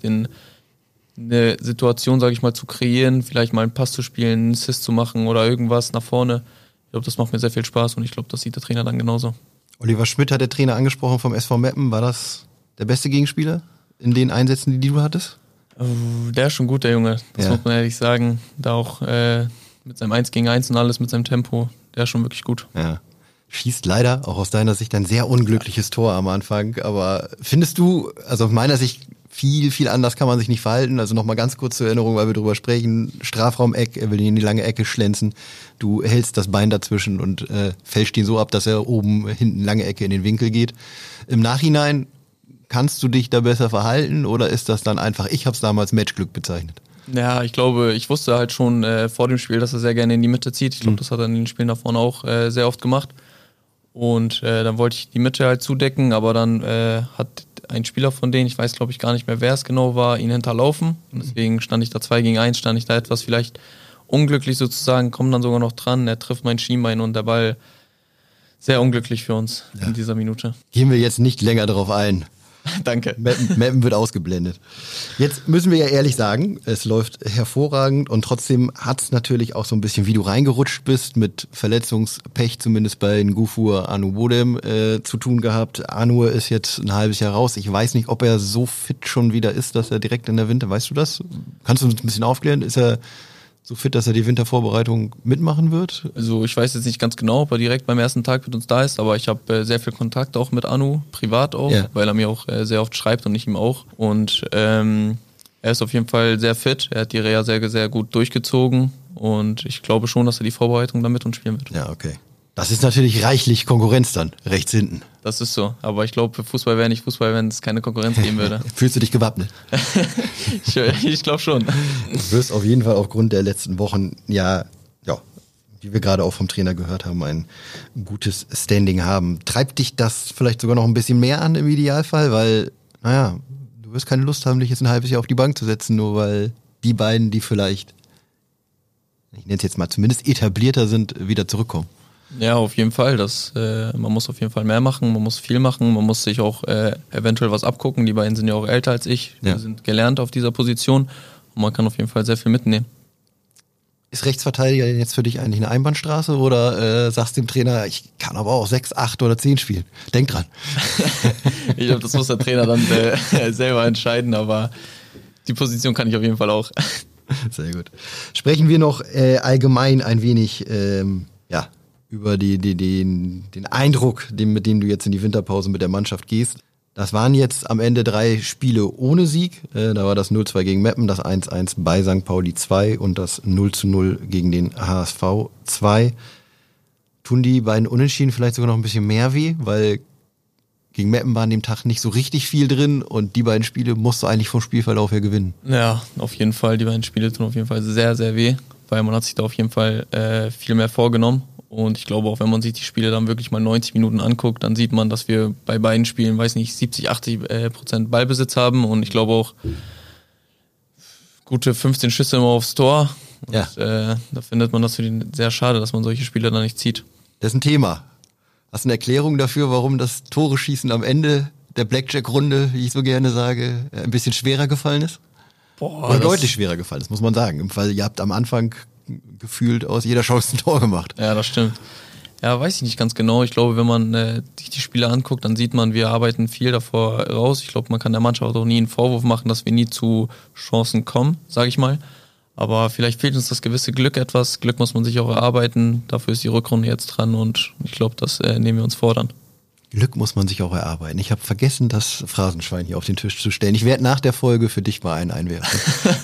eine Situation, sage ich mal, zu kreieren, vielleicht mal einen Pass zu spielen, einen Assist zu machen oder irgendwas nach vorne. Ich glaube, das macht mir sehr viel Spaß und ich glaube, das sieht der Trainer dann genauso. Oliver Schmidt hat der Trainer angesprochen vom SV Meppen. War das der beste Gegenspieler in den Einsätzen, die du hattest? Der ist schon gut, der Junge. Das muss man ehrlich sagen. Da auch mit seinem 1 gegen 1 und alles, mit seinem Tempo, der ist schon wirklich gut. Ja. Schießt leider, auch aus deiner Sicht, ein sehr unglückliches Tor am Anfang. Aber findest du, also aus meiner Sicht, viel anders kann man sich nicht verhalten. Also nochmal ganz kurz zur Erinnerung, weil wir drüber sprechen. Strafraum-Eck, er will ihn in die lange Ecke schlänzen. Du hältst das Bein dazwischen und fälschst ihn so ab, dass er oben hinten lange Ecke in den Winkel geht. Im Nachhinein kannst du dich da besser verhalten oder ist das dann einfach, ich habe es damals Matchglück bezeichnet? Ja, ich glaube, ich wusste halt schon vor dem Spiel, dass er sehr gerne in die Mitte zieht. Ich glaube, das hat er in den Spielen davor auch sehr oft gemacht. Und dann wollte ich die Mitte halt zudecken, aber dann hat ein Spieler von denen, ich weiß glaube ich gar nicht mehr, wer es genau war, ihn hinterlaufen. Und deswegen stand ich da 2 gegen 1, stand ich da etwas vielleicht unglücklich sozusagen, komme dann sogar noch dran, er trifft mein Schienbein und der Ball sehr unglücklich für uns in dieser Minute. Gehen wir jetzt nicht länger darauf ein. Danke. Mappen wird ausgeblendet. Jetzt müssen wir ja ehrlich sagen, es läuft hervorragend und trotzdem hat es natürlich auch so ein bisschen, wie du reingerutscht bist, mit Verletzungspech, zumindest bei Ngufur Anubodem zu tun gehabt. Anur ist jetzt ein halbes Jahr raus. Ich weiß nicht, ob er so fit schon wieder ist, dass er direkt in der Winter, weißt du das? Kannst du uns ein bisschen aufklären? Ist er so fit, dass er die Wintervorbereitung mitmachen wird? Also ich weiß jetzt nicht ganz genau, ob er direkt beim ersten Tag mit uns da ist, aber ich habe sehr viel Kontakt auch mit Anu, privat auch, weil er mir auch sehr oft schreibt und ich ihm auch. Und er ist auf jeden Fall sehr fit, er hat die Reha sehr, sehr gut durchgezogen und ich glaube schon, dass er die Vorbereitung dann mit uns spielen wird. Ja, okay. Das ist natürlich reichlich Konkurrenz dann, rechts hinten. Das ist so, aber ich glaube, für Fußball wäre nicht Fußball, wenn es keine Konkurrenz geben würde. Fühlst du dich gewappnet? Ich glaube schon. Du wirst auf jeden Fall aufgrund der letzten Wochen, ja, wie wir gerade auch vom Trainer gehört haben, ein gutes Standing haben. Treibt dich das vielleicht sogar noch ein bisschen mehr an im Idealfall? Weil, du wirst keine Lust haben, dich jetzt ein halbes Jahr auf die Bank zu setzen, nur weil die beiden, die vielleicht, ich nenne es jetzt mal zumindest etablierter sind, wieder zurückkommen. Ja, auf jeden Fall. Man muss auf jeden Fall mehr machen, man muss viel machen, man muss sich auch eventuell was abgucken. Die beiden sind ja auch älter als ich, die sind gelernt auf dieser Position und man kann auf jeden Fall sehr viel mitnehmen. Ist Rechtsverteidiger denn jetzt für dich eigentlich eine Einbahnstraße oder sagst dem Trainer, ich kann aber auch 6, 8 oder 10 spielen? Denk dran. Ich glaube, das muss der Trainer dann selber entscheiden, aber die Position kann ich auf jeden Fall auch. Sehr gut. Sprechen wir noch allgemein ein wenig über den Eindruck, mit dem du jetzt in die Winterpause mit der Mannschaft gehst. Das waren jetzt am Ende 3 Spiele ohne Sieg. Da war das 0-2 gegen Meppen, das 1-1 bei St. Pauli 2 und das 0-0 gegen den HSV 2. Tun die beiden Unentschieden vielleicht sogar noch ein bisschen mehr weh, weil gegen Meppen war an dem Tag nicht so richtig viel drin und die beiden Spiele musst du eigentlich vom Spielverlauf her gewinnen. Ja, auf jeden Fall. Die beiden Spiele tun auf jeden Fall sehr, sehr weh, weil man hat sich da auf jeden Fall viel mehr vorgenommen. Und ich glaube auch, wenn man sich die Spiele dann wirklich mal 90 Minuten anguckt, dann sieht man, dass wir bei beiden Spielen, 70-80% Ballbesitz haben. Und ich glaube auch gute 15 Schüsse immer aufs Tor. Und, da findet man das für den sehr schade, dass man solche Spiele dann nicht zieht. Das ist ein Thema. Hast du eine Erklärung dafür, warum das Tore-Schießen am Ende der Blackjack-Runde, wie ich so gerne sage, ein bisschen schwerer gefallen ist? Oder deutlich schwerer gefallen ist, muss man sagen. Im Fall, ihr habt am Anfang gefühlt aus jeder Chance ein Tor gemacht. Ja, das stimmt. Ja, weiß ich nicht ganz genau. Ich glaube, wenn man sich die Spiele anguckt, dann sieht man, wir arbeiten viel davor raus. Ich glaube, man kann der Mannschaft auch nie einen Vorwurf machen, dass wir nie zu Chancen kommen, sage ich mal. Aber vielleicht fehlt uns das gewisse Glück etwas. Glück muss man sich auch erarbeiten. Dafür ist die Rückrunde jetzt dran und ich glaube, das nehmen wir uns vor dann. Glück muss man sich auch erarbeiten. Ich habe vergessen, das Phrasenschwein hier auf den Tisch zu stellen. Ich werde nach der Folge für dich mal einen einwerfen.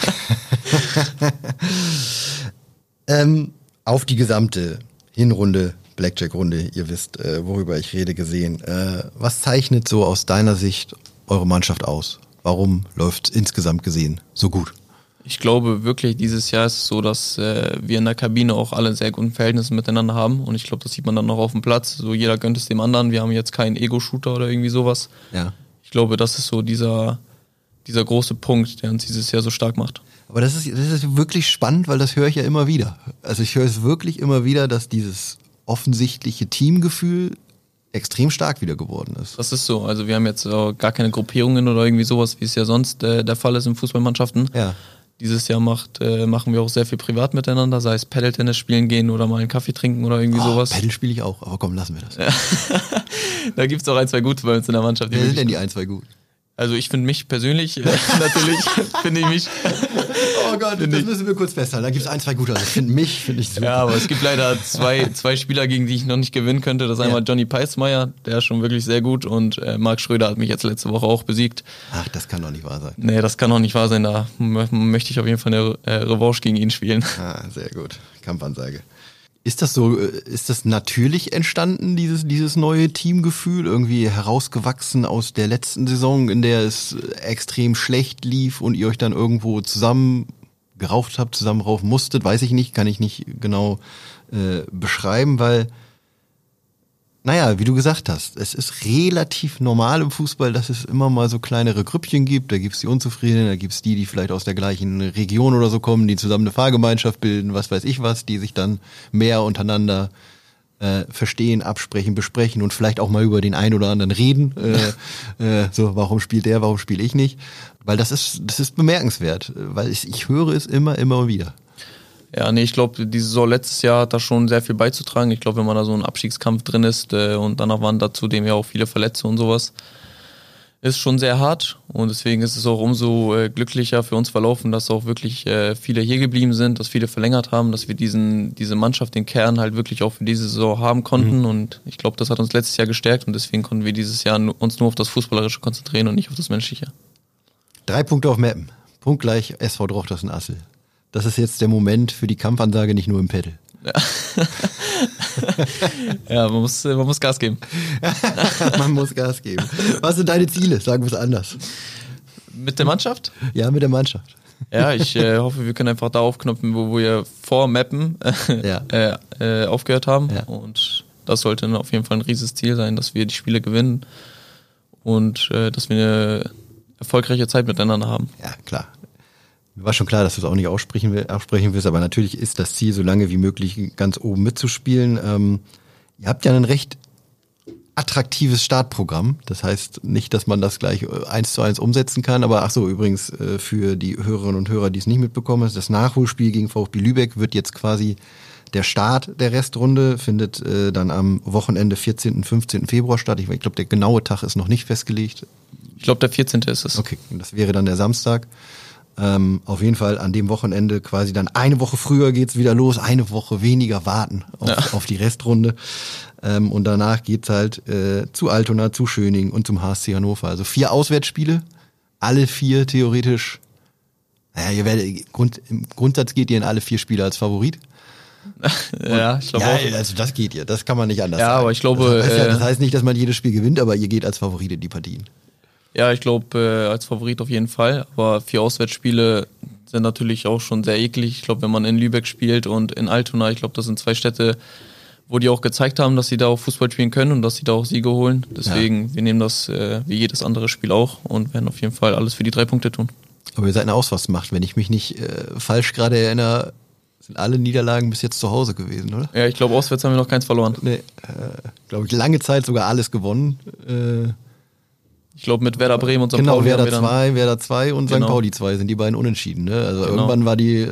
Auf die gesamte Hinrunde, Blackjack-Runde, ihr wisst, worüber ich rede, gesehen. Was zeichnet so aus deiner Sicht eure Mannschaft aus? Warum läuft es insgesamt gesehen so gut? Ich glaube wirklich, dieses Jahr ist es so, dass wir in der Kabine auch alle sehr guten Verhältnisse miteinander haben und ich glaube, das sieht man dann noch auf dem Platz. So jeder gönnt es dem anderen. Wir haben jetzt keinen Ego-Shooter oder irgendwie sowas. Ja. Ich glaube, das ist so dieser große Punkt, der uns dieses Jahr so stark macht. Aber das ist wirklich spannend, weil das höre ich ja immer wieder. Also ich höre es wirklich immer wieder, dass dieses offensichtliche Teamgefühl extrem stark wieder geworden ist. Das ist so. Also wir haben jetzt gar keine Gruppierungen oder irgendwie sowas, wie es ja sonst der Fall ist in Fußballmannschaften. Ja. Dieses Jahr machen wir auch sehr viel privat miteinander, sei es Paddle-Tennis spielen gehen oder mal einen Kaffee trinken oder irgendwie sowas. Paddle spiele ich auch, aber komm, lassen wir das. Ja. Da gibt's auch 1, 2 gute bei uns in der Mannschaft. Wer sind denn die 1, 2 gut? Also ich finde mich persönlich, natürlich finde ich mich. Oh Gott, das müssen wir kurz festhalten. Da gibt es 1, 2 gute. Also finde ich super. Ja, aber es gibt leider zwei Spieler, gegen die ich noch nicht gewinnen könnte. Das ist einmal Johnny Peismeier, der ist schon wirklich sehr gut, und Marc Schröder hat mich jetzt letzte Woche auch besiegt. Ach, das kann doch nicht wahr sein. Nee, das kann doch nicht wahr sein. Da möchte ich auf jeden Fall eine Revanche gegen ihn spielen. Ah, sehr gut. Kampfansage. Ist das natürlich entstanden, dieses neue Teamgefühl, irgendwie herausgewachsen aus der letzten Saison, in der es extrem schlecht lief und ihr euch dann irgendwo zusammengerauft habt, zusammenraufen musstet? Weiß ich nicht, kann ich nicht genau beschreiben, weil, naja, wie du gesagt hast, es ist relativ normal im Fußball, dass es immer mal so kleinere Grüppchen gibt. Da gibt's die Unzufriedenen, da gibt's die vielleicht aus der gleichen Region oder so kommen, die zusammen eine Fahrgemeinschaft bilden, was weiß ich was, die sich dann mehr untereinander verstehen, absprechen, besprechen und vielleicht auch mal über den einen oder anderen reden. So, warum spielt der, warum spiele ich nicht? Weil das ist bemerkenswert, weil ich höre es immer wieder. Ja, nee, ich glaube, die Saison letztes Jahr hat da schon sehr viel beizutragen. Ich glaube, wenn man da so einen Abstiegskampf drin ist und danach waren da zudem ja auch viele Verletzte und sowas, ist schon sehr hart, und deswegen ist es auch umso glücklicher für uns verlaufen, dass auch wirklich viele hier geblieben sind, dass viele verlängert haben, dass wir diese Mannschaft, den Kern halt wirklich auch für diese Saison haben konnten, und ich glaube, das hat uns letztes Jahr gestärkt, und deswegen konnten wir dieses Jahr uns nur auf das Fußballerische konzentrieren und nicht auf das Menschliche. 3 Punkte auf Meppen, punktgleich SV Drochtersen-Assel. Das ist jetzt der Moment für die Kampfansage, nicht nur im Paddle. Ja, ja, man muss Gas geben. Man muss Gas geben. Was sind deine Ziele? Sagen wir es anders. Mit der Mannschaft? Ja, mit der Mannschaft. Ja, ich hoffe, wir können einfach da aufknüpfen, wo wir vor Mappen aufgehört haben. Ja. Und das sollte dann auf jeden Fall ein riesiges Ziel sein, dass wir die Spiele gewinnen und dass wir eine erfolgreiche Zeit miteinander haben. Ja, klar. Mir war schon klar, dass du es auch nicht aussprechen willst, aber natürlich ist das Ziel, so lange wie möglich ganz oben mitzuspielen. Ihr habt ja ein recht attraktives Startprogramm. Das heißt nicht, dass man das gleich 1:1 umsetzen kann, aber ach so, übrigens für die Hörerinnen und Hörer, die es nicht mitbekommen haben, das Nachholspiel gegen VfB Lübeck wird jetzt quasi der Start der Restrunde, findet dann am Wochenende 14. und 15. Februar statt. Ich glaube, der genaue Tag ist noch nicht festgelegt. Ich glaube, der 14. ist es. Okay, das wäre dann der Samstag. Auf jeden Fall an dem Wochenende quasi dann eine Woche früher geht's wieder los, eine Woche weniger warten auf die Restrunde. Und danach geht's halt zu Altona, zu Schöning und zum HSC Hannover. Also 4 Auswärtsspiele, alle 4 theoretisch. Naja, im Grundsatz geht ihr in alle 4 Spiele als Favorit. Ja, ich glaube auch. Ja, also das geht ihr, das kann man nicht anders sagen. Ja, aber ich glaube... Das heißt nicht, dass man jedes Spiel gewinnt, aber ihr geht als Favorit in die Partien. Ja, ich glaube, als Favorit auf jeden Fall. Aber 4 Auswärtsspiele sind natürlich auch schon sehr eklig. Ich glaube, wenn man in Lübeck spielt und in Altona, ich glaube, das sind 2 Städte, wo die auch gezeigt haben, dass sie da auch Fußball spielen können und dass sie da auch Siege holen. Deswegen, wir nehmen das wie jedes andere Spiel auch und werden auf jeden Fall alles für die 3 Punkte tun. Aber ihr seid eine Auswärtsmacht. Wenn ich mich nicht falsch gerade erinnere, sind alle Niederlagen bis jetzt zu Hause gewesen, oder? Ja, ich glaube, auswärts haben wir noch keins verloren. Nee, glaube ich, lange Zeit sogar alles gewonnen. Ich glaube, mit Werder Bremen und St. Pauli haben wir dann... Werder 2 und St. Pauli 2 sind die beiden unentschieden. Ne? Also irgendwann war die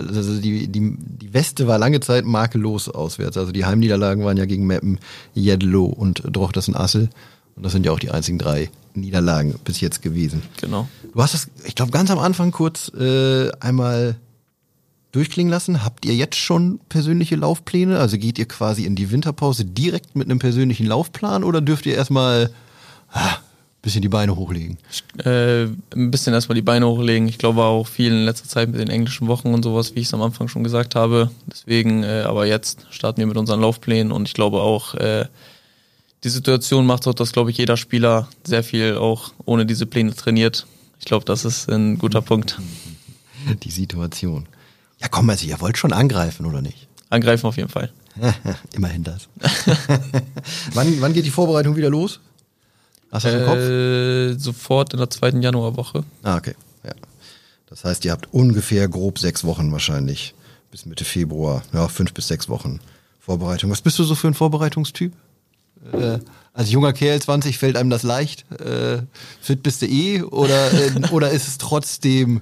Weste war lange Zeit makellos auswärts. Also die Heimniederlagen waren ja gegen Meppen, Jedlo und Drochtersen-Assel. Und das sind ja auch die einzigen 3 Niederlagen bis jetzt gewesen. Genau. Du hast das, ich glaube, ganz am Anfang kurz einmal durchklingen lassen. Habt ihr jetzt schon persönliche Laufpläne? Also geht ihr quasi in die Winterpause direkt mit einem persönlichen Laufplan oder dürft ihr erstmal... bisschen die Beine hochlegen? Ein bisschen erstmal die Beine hochlegen. Ich glaube auch viel in letzter Zeit mit den englischen Wochen und sowas, wie ich es am Anfang schon gesagt habe. Deswegen, aber jetzt starten wir mit unseren Laufplänen und ich glaube auch, die Situation macht auch, dass, glaube ich, jeder Spieler sehr viel auch ohne diese Pläne trainiert. Ich glaube, das ist ein guter Punkt. Die Situation. Ja komm, also ihr wollt schon angreifen, oder nicht? Angreifen auf jeden Fall. Immerhin das. Wann geht die Vorbereitung wieder los? Hast du das im Kopf? Sofort in der 2. Januarwoche. Okay. Ja. Das heißt, ihr habt ungefähr grob 6 Wochen wahrscheinlich bis Mitte Februar. Ja, 5 bis 6 Wochen Vorbereitung. Was bist du so für ein Vorbereitungstyp? Als junger Kerl 20 fällt einem das leicht? Fit bist du oder ist es trotzdem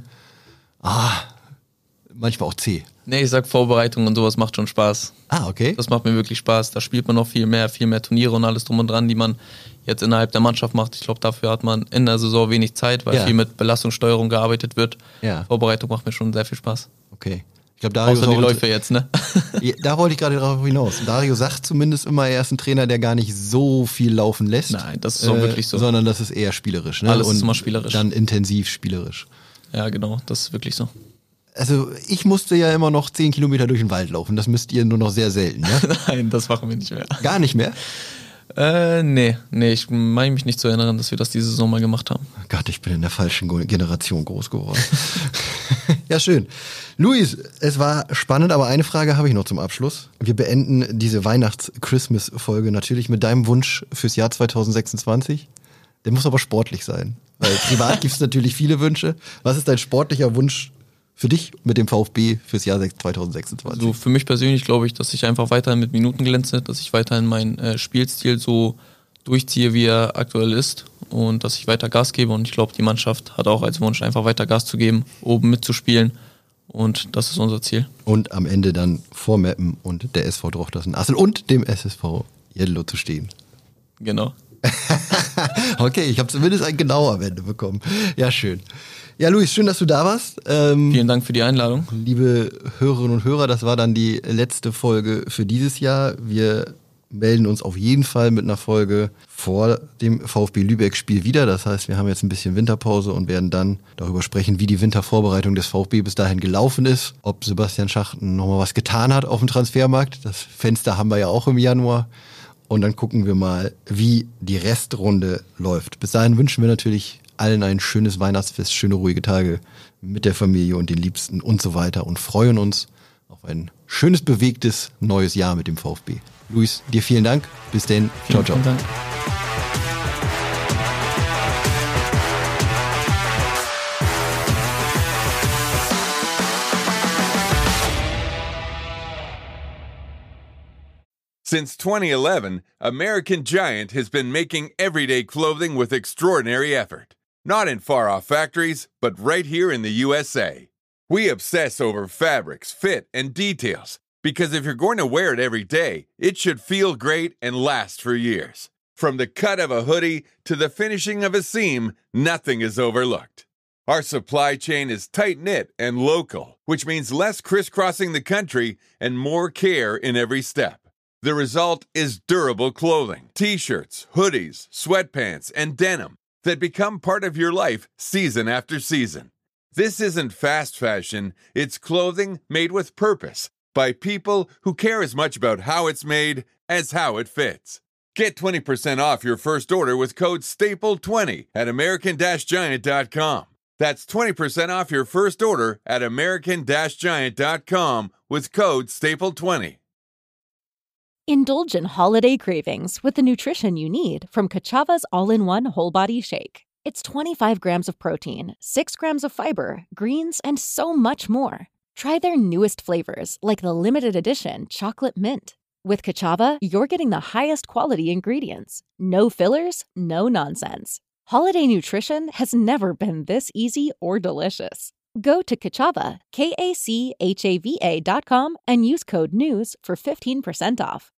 manchmal auch zäh? Nee, ich sag Vorbereitung und sowas macht schon Spaß. Okay. Das macht mir wirklich Spaß. Da spielt man noch viel mehr Turniere und alles drum und dran, die man jetzt innerhalb der Mannschaft macht. Ich glaube, dafür hat man in der Saison wenig Zeit, weil viel mit Belastungssteuerung gearbeitet wird. Ja. Vorbereitung macht mir schon sehr viel Spaß. Okay. Ich glaube, Dario außer die Läufe jetzt, ne? Da wollte ich gerade drauf hinaus. Dario sagt zumindest immer, er ist ein Trainer, der gar nicht so viel laufen lässt. Nein, das ist auch wirklich so. Sondern das ist eher spielerisch. Ne? Alles ist immer spielerisch. Dann intensiv spielerisch. Ja, genau, das ist wirklich so. Also ich musste ja immer noch 10 Kilometer durch den Wald laufen. Das müsst ihr nur noch sehr selten, ja? Nein, das machen wir nicht mehr. Gar nicht mehr? Nee, ich meine mich nicht zu erinnern, dass wir das diese Saison mal gemacht haben. Gott, ich bin in der falschen Generation groß geworden. Ja, schön. Luis, es war spannend, aber eine Frage habe ich noch zum Abschluss. Wir beenden diese Weihnachts-Christmas-Folge natürlich mit deinem Wunsch fürs Jahr 2026. Der muss aber sportlich sein, weil privat gibt es natürlich viele Wünsche. Was ist dein sportlicher Wunsch für dich mit dem VfB fürs Jahr 2026? Also für mich persönlich glaube ich, dass ich einfach weiterhin mit Minuten glänze, dass ich weiterhin meinen Spielstil so durchziehe, wie er aktuell ist und dass ich weiter Gas gebe und ich glaube, die Mannschaft hat auch als Wunsch, einfach weiter Gas zu geben, oben mitzuspielen und das ist unser Ziel. Und am Ende dann vor Meppen und der SV Drochtersen-Assel und dem SSV Jedlo zu stehen. Genau. Okay, ich habe zumindest ein Genau am Ende bekommen. Ja, schön. Ja, Luis, schön, dass du da warst. Vielen Dank für die Einladung. Liebe Hörerinnen und Hörer, das war dann die letzte Folge für dieses Jahr. Wir melden uns auf jeden Fall mit einer Folge vor dem VfB Lübeck-Spiel wieder. Das heißt, wir haben jetzt ein bisschen Winterpause und werden dann darüber sprechen, wie die Wintervorbereitung des VfB bis dahin gelaufen ist. Ob Sebastian Schachten nochmal was getan hat auf dem Transfermarkt. Das Fenster haben wir ja auch im Januar. Und dann gucken wir mal, wie die Restrunde läuft. Bis dahin wünschen wir natürlich allen ein schönes Weihnachtsfest, schöne ruhige Tage mit der Familie und den Liebsten und so weiter und freuen uns auf ein schönes, bewegtes neues Jahr mit dem VfB. Luis, dir vielen Dank. Bis denn. Ciao, ciao. Vielen Dank. Since 2011, American Giant has been making everyday clothing with extraordinary effort. Not in far-off factories, but right here in the USA. We obsess over fabrics, fit, and details, because if you're going to wear it every day, it should feel great and last for years. From the cut of a hoodie to the finishing of a seam, nothing is overlooked. Our supply chain is tight-knit and local, which means less crisscrossing the country and more care in every step. The result is durable clothing, t-shirts, hoodies, sweatpants, and denim that become part of your life season after season. This isn't fast fashion, it's clothing made with purpose by people who care as much about how it's made as how it fits. Get 20% off your first order with code STAPLE20 at American-Giant.com. That's 20% off your first order at American-Giant.com with code STAPLE20. Indulge in holiday cravings with the nutrition you need from Kachava's all-in-one whole body shake. It's 25 grams of protein, 6 grams of fiber, greens, and so much more. Try their newest flavors like the limited edition chocolate mint. With Kachava, you're getting the highest quality ingredients. No fillers, no nonsense. Holiday nutrition has never been this easy or delicious. Go to Kachava, KACHAVA.com and use code NEWS for 15% off.